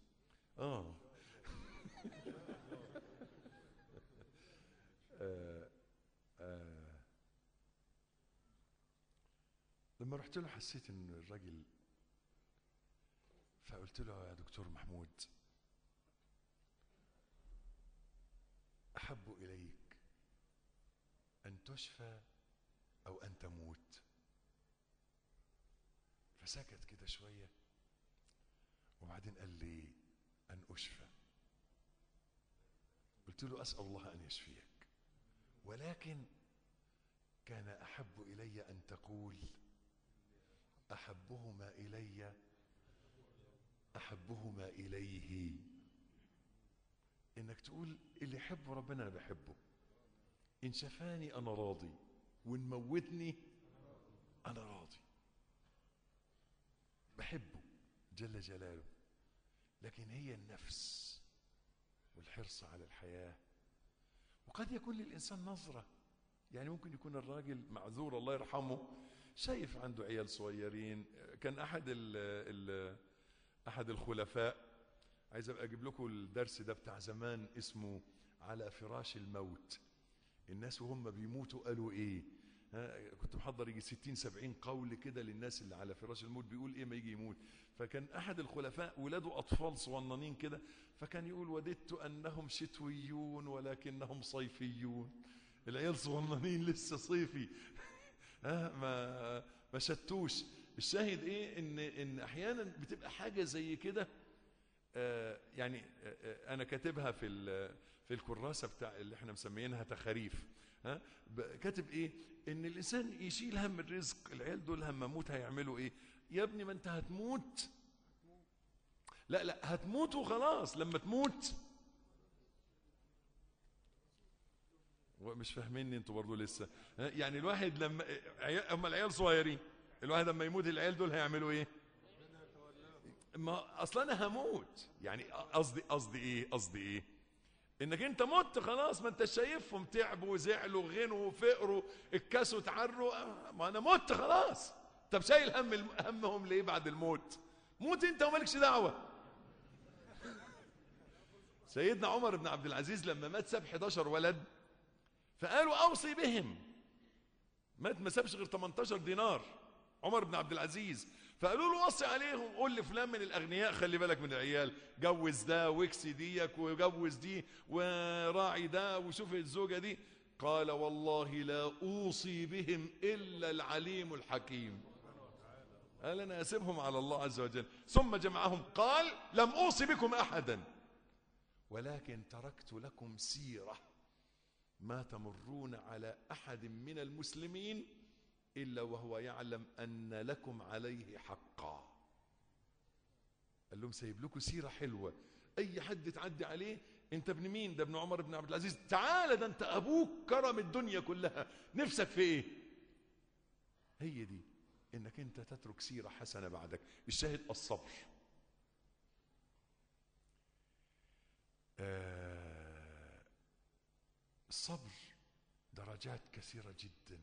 B: لما رحت له حسيت إن الراجل، فقلت له: يا دكتور محمود، أحب إليك أن تشفى أو أن تموت؟ فسكت كده شوية، وبعدين قال لي: أن أشفى. قلت له: أسأل الله أن يشفيك، ولكن كان أحب إلي أن تقول: أحبهما إلي أحبهما إليه. إنك تقول اللي يحب ربنا أنا بحبه، إن شفاني أنا راضي، وإن موتني أنا راضي، بحبه جل جلاله. لكن هي النفس والحرص على الحياة. وقد يكون للإنسان نظرة، يعني ممكن يكون الراجل معذور الله يرحمه شايف عنده عيال صغيرين. كان احد الخلفاء، عايز ابقى اجيب لكم الدرس ده بتاع زمان، اسمه على فراش الموت. الناس وهم بيموتوا قالوا ايه؟ كنت محضر يجي 60-70 قول كده للناس اللي على فراش الموت بيقول ايه ما يجي يموت. فكان احد الخلفاء ولاده اطفال صغننين كده، فكان يقول وددت انهم شتويون ولكنهم صيفيون. العيال صغننين لسه صيفي ما شتوش. الشاهد ايه؟ ان احيانا بتبقى حاجه زي كده. يعني انا كاتبها في الكراسه بتاع اللي احنا مسميينها تخاريف. كاتب ايه؟ ان الانسان يشيل هم الرزق. العيال دول هم اموت هيعملوا ايه؟ يا ابني ما انت هتموت. لا هتموت وخلاص. لما تموت مش فاهميني انتوا برضو لسه. يعني الواحد لما هم العيال صغيرين، الواحد لما يموت العيال دول هيعملوا ايه؟ ما اصلا انا هموت. يعني قصدي ايه؟ انك انت مت خلاص. ما انت شايفهم تعبوا وزعلوا وغنوا وفقروا اتكسوا تعروا. ما انا مت خلاص. طب شايل همهم ليه بعد الموت؟ موت انت ومالكش دعوه. سيدنا عمر بن عبد العزيز لما مات ساب 11 ولد، فقالوا اوصي بهم. مات ما سابش غير 18 دينار عمر بن عبد العزيز. فقالوا له وصي عليهم، قول لفلان من الاغنياء خلي بالك من العيال، جوز ده واكسي ديك وجوز دي وراعي ده وشوف الزوجه دي. قال والله لا اوصي بهم الا العليم الحكيم. قال انا اسيبهم على الله عز وجل. ثم جمعهم قال لم اوصي بكم احدا ولكن تركت لكم سيره ما تمرون على احد من المسلمين إلا وهو يعلم أن لكم عليه حقا. قال لهم سايب لكم سيرة حلوة، أي حد تعدي عليه أنت ابن مين؟ ده ابن عمر بن عبد العزيز. تعال ده أنت أبوك كرم الدنيا كلها، نفسك في إيه؟ هي دي، إنك أنت تترك سيرة حسنة بعدك. الشاهد الصبر. الصبر درجات كثيرة جدا.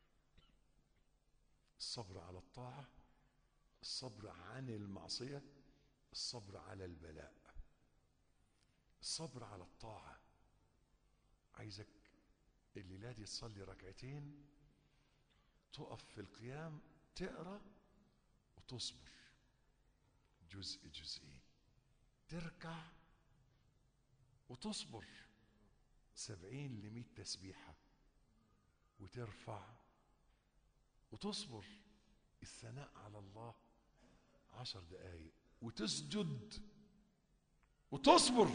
B: الصبر على الطاعة، الصبر عن المعصية، الصبر على البلاء. الصبر على الطاعة، عايزك الليلة دي تصلي ركعتين، تقف في القيام تقرأ وتصبر جزء جزئين، تركع وتصبر 70-100 تسبيحة، وترفع وتصبر الثناء على الله 10 دقايق، وتسجد وتصبر.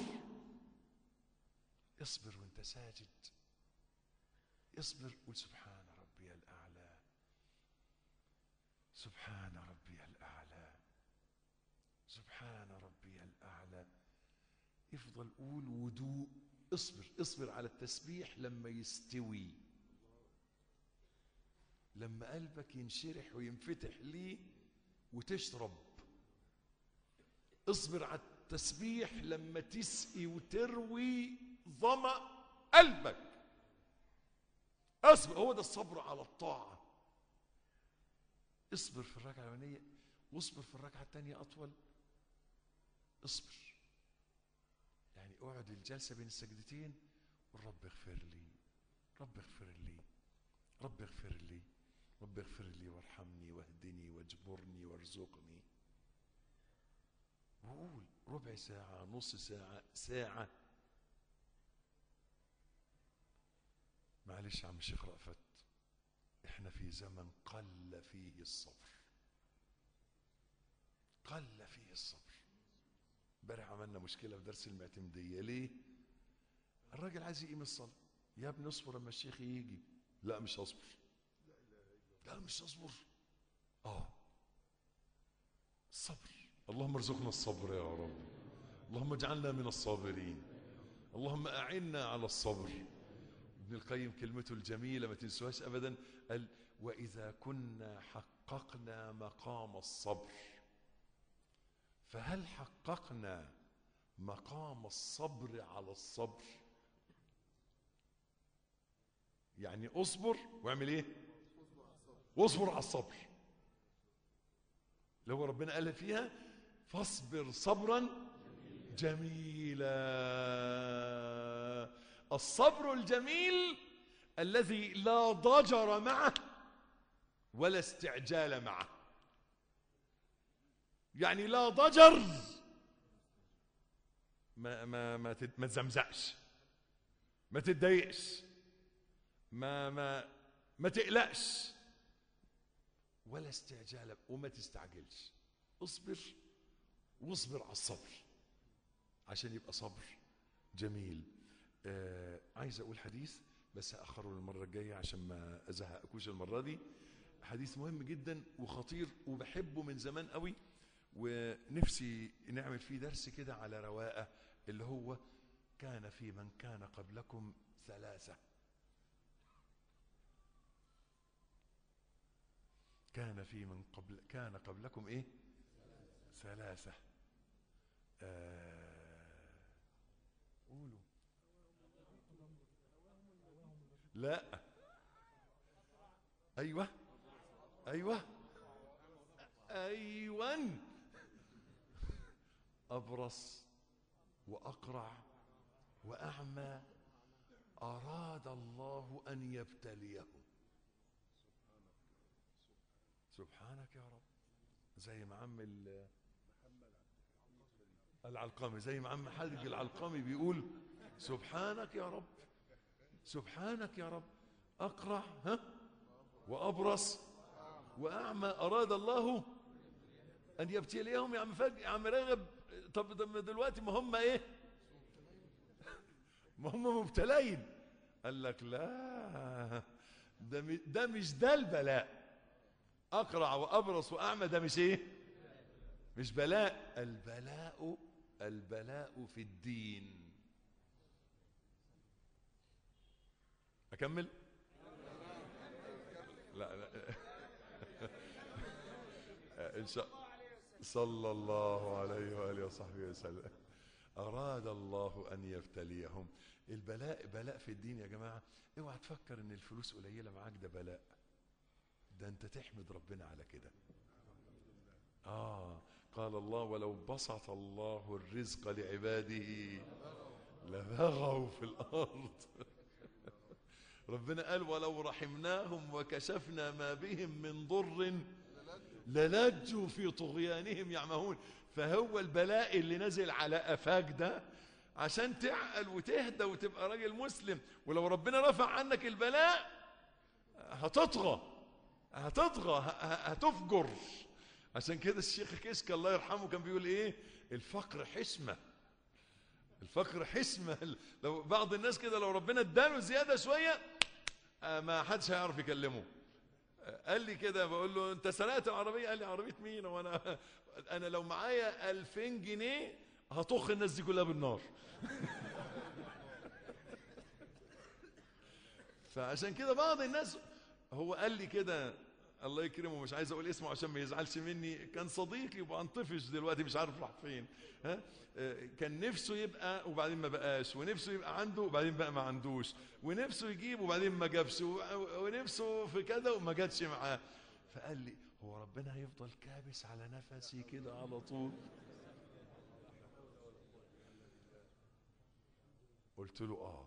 B: اصبر وانت ساجد، اصبر قول سبحان ربي الأعلى، سبحان ربي الأعلى، سبحان ربي الأعلى. افضل قول ودوء. اصبر على التسبيح لما يستوي، لما قلبك ينشرح وينفتح ليه وتشرب. اصبر على التسبيح لما تسقي وتروي ظمأ قلبك. اصبر، هو ده الصبر على الطاعة. اصبر في الركعة الأولانية واصبر في الركعة الثانية أطول. اصبر يعني اقعد الجلسة بين السجدتين والرب اغفر لي، رب اغفر لي، رب اغفر لي، رب اغفر لي وارحمني واهدني واجبرني وارزقني. وقول ربع ساعة، نص ساعة، ساعة. معلش يا عم الشيخ رأفت، احنا في زمن قل فيه الصبر، قل فيه الصبر. امبارح عملنا مشكلة في درس المعتمدية. ليه؟ الراجل عايز يقيم الصلاة، يا ابني اصبر اما الشيخ يجي. لا مش هصبر، لا مش هصبر. الصبر. اللهم ارزقنا الصبر يا رب، اللهم اجعلنا من الصابرين، اللهم أعنا على الصبر. ابن القيم كلمته الجميلة ما تنسوهاش أبدا، قال وإذا كنا حققنا مقام الصبر فهل حققنا مقام الصبر على الصبر؟ يعني اصبر واعمل ايه؟ واصبر على الصبر. لو ربنا قال فيها فاصبر صبرا جميلا. الصبر الجميل الذي لا ضجر معه ولا استعجال معه. يعني لا ضجر، ما تزمزقش، ما تتضايقش، ما تقلقش، ولا استعجال، وما تستعجلش. اصبر واصبر على الصبر عشان يبقى صبر جميل. عايز اقول حديث بس هأخره للمرة الجاية عشان ما ازهقكوش المرة دي. حديث مهم جدا وخطير وبحبه من زمان قوي، ونفسي نعمل فيه درس كده على رواقة، اللي هو كان في من كان قبلكم ثلاثة. كان قبلكم ايه؟ ثلاثة. قولوا. لا. ايوه أبرص وأقرع وأعمى أراد الله أن يبتليهم. سبحانك يا رب. زي ما عم العلقمي، زي ما عم حاج العلقمي بيقول سبحانك يا رب، سبحانك يا رب. أقرع وأبرص وأعمى أراد الله أن يبتليهم. يا عم راغب، طب دلوقتي ما هم إيه؟ ما هم مبتلين. قال لك لا، ده مش ده البلاء. أقرع وأبرص وأعمى ده مش إيه؟ مش بلاء. البلاء في الدين. أكمل؟ لا إن شاء صلى الله عليه وآله وصحبه وسلم. أراد الله أن يبتليهم. بلاء في الدين يا جماعة. اوعى تفكر ان الفلوس قليلة معاك ده بلاء، ده انت تحمد ربنا على كده. قال الله ولو بسط الله الرزق لعباده لبغوا في الأرض. ربنا قال ولو رحمناهم وكشفنا ما بهم من ضر للجوا في طغيانهم يعمهون. فهو البلاء اللي نزل على قفاك ده عشان تعقل وتهدى وتبقى راجل مسلم. ولو ربنا رفع عنك البلاء هتطغى هتفجر. عشان كده الشيخ كشك الله يرحمه كان بيقول ايه؟ الفقر حشمة. الفقر حشمة. لو بعض الناس كده لو ربنا اداله زيادة شوية ما حدش هيعرف يكلمه. قال لي كده، بقول له انت سرقت العربية؟ قال لي عربية مين؟ وانا لو معايا 2000 جنيه هطخ الناس دي كلها بالنار. فعشان كده بعض الناس، هو قال لي كده الله يكرمه، مش عايز اقول اسمه عشان ما يزعلش مني، كان صديقي وانطفش دلوقتي مش عارف راح فين. كان نفسه يبقى وبعدين ما بقاش، ونفسه يبقى عنده وبعدين بقى ما عندوش، ونفسه يجيب وبعدين ما جابش، ونفسه في كذا وما جاتش معاه. فقال لي هو ربنا هيفضل كابس على نفسي كده على طول؟ قلت له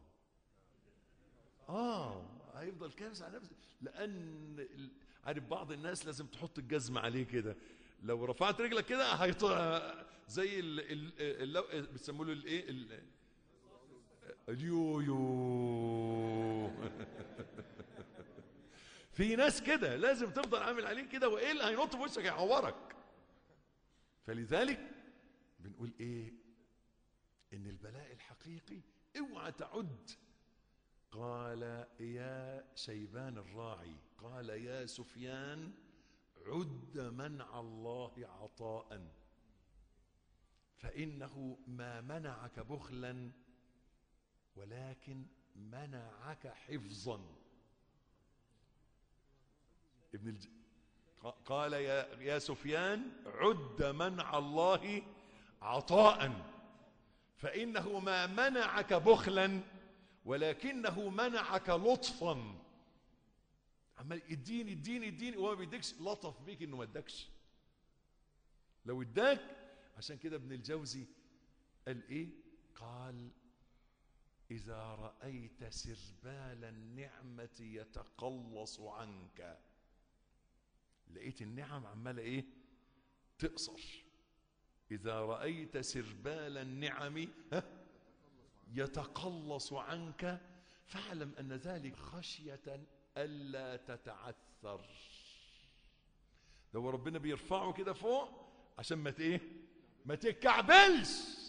B: هيفضل كابس على نفسي. لان عارف بعض الناس لازم تحط الجزم عليه كده، لو رفعت رجلك كده هيطلع زي بيسموه له الايه، اليويو. في ناس كده لازم تفضل عامل عليه كده، والا هينط في وشك هيعورك. فلذلك بنقول ايه؟ ان البلاء الحقيقي اوعى تعد. قال يا شيبان الراعي، قال يا سفيان عد منع الله عطاء، فإنه ما منعك بخلا ولكن منعك حفظا. قال يا سفيان عد منع الله عطاء، فإنه ما منعك بخلا ولكنه منعك لطفا. عمال اديني اديني اديني وهو ما بيديكش، لطف بيك انه ما ادكش. لو اداك، عشان كده ابن الجوزي قال ايه؟ قال اذا رأيت سربال النعمة يتقلص عنك، لقيت النعم عمالة ايه؟ تقصر. اذا رأيت سربال النعم يتقلص عنك فاعلم ان ذلك خشية الا تتعثر. لو ربنا بيرفعه كده فوق عشان ما تتكعبلش،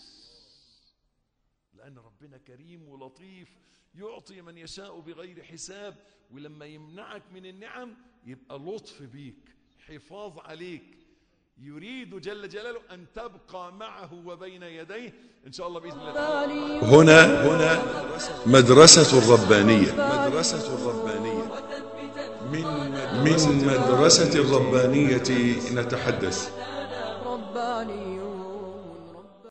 B: لأن ربنا كريم ولطيف يعطي من يشاء بغير حساب. ولما يمنعك من النعم يبقى لطف بيك، حفاظ عليك، يريد جل جلاله أن تبقى معه وبين يديه إن شاء الله بإذن الله.
A: هنا مدرسة الربانية. مدرسة الربانية من مدرسة الربانية نتحدث.
C: رباني